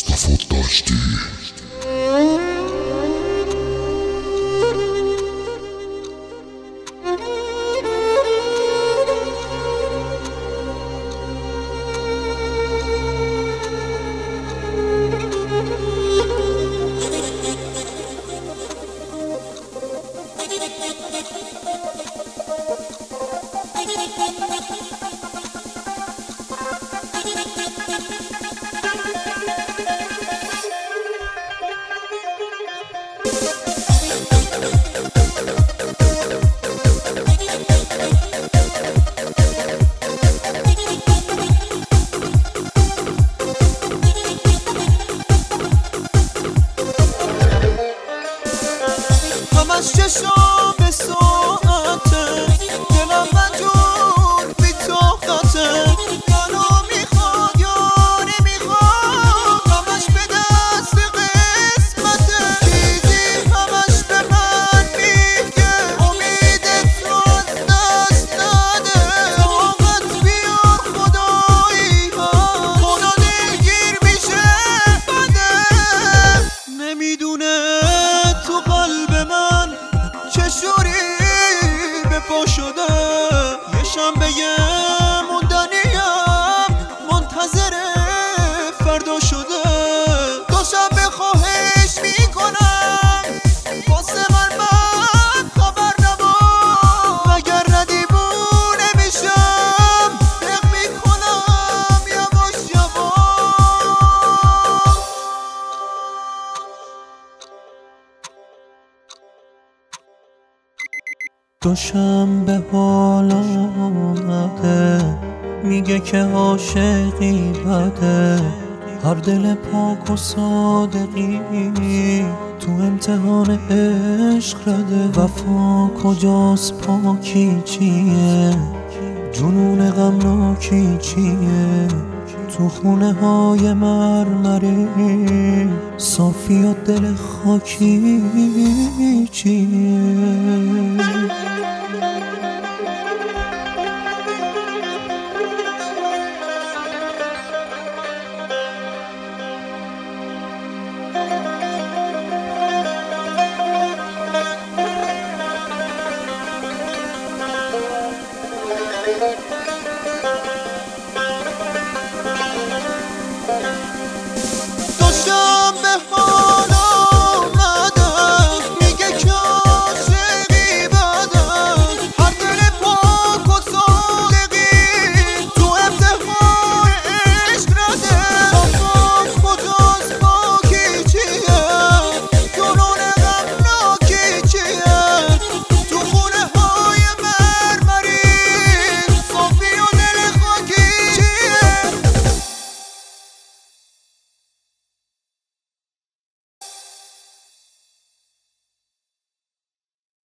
مصطفی داشتی. همش چشم به ساعته، دلم مجون بی طاقته. منو میخواد یا نمیخواد، همش به دست قسمته. چیزی همش به من میگه امیدت رو از دست نده. طاقت بیار خدایی ها، خدا دلگیر میشه بده. نمیدونه تو قلب من چه شوری به پا شده. یه شنبه موندنیم منتظر فردا شده. دوشنبه خواهش میکنم واسه من خبر نبود، اگر ندیمونه میشم دق میکنم یواش یواش. دوشنبه حالا اومده، میگه که عاشقی بده. هر دل پاک و صادقی تو امتحان عشق رده. وفا کجاست، پاکی چیه، جنون غمناکی چیه. تو خونه های مرمری صافی و دل خاکی چیه.